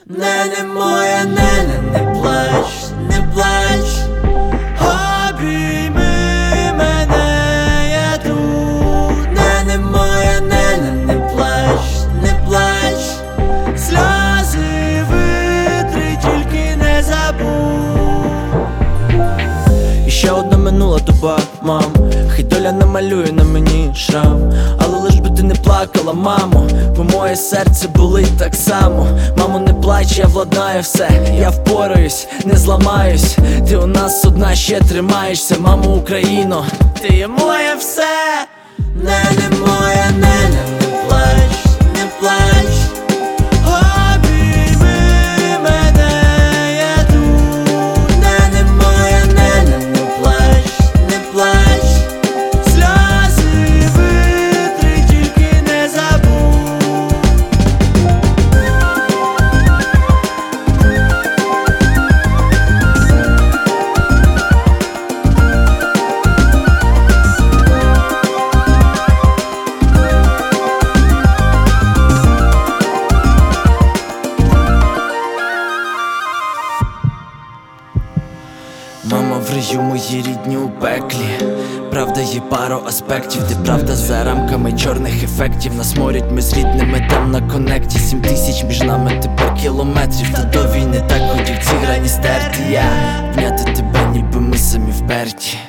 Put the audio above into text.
Нене моя, нене, не плач, не плач, обійми мене, я тут. Нене моя, нене, не плач, не плач, сльози витри, тільки не забудь. І ще одна минула доба, мам, хай доля намалює на мені шрам, але лиш би ти не плакала, мамо, бо моє серце болить так само. Мамо, не плач, я владнаю все, я впораюсь, не зламаюсь. Ти у нас одна, ще тримаєшся, мамо, Україно, ти є моє все. Нене моя, нене, не плач, не плач, обійми мене, я тут. Нене моя, нене, не плач, не плач, сльози витри, тільки не забудь. Мама, в раю мої рідні у пеклі. Правда є пару аспектів, де правда за рамками чорних ефектів. Нас морять, ми з рідними там на коннекті. 7000 між нами тепер кілометрів. Та до війни так хотів ці грані стерти. Я вняти тебе, ніби ми самі вперті.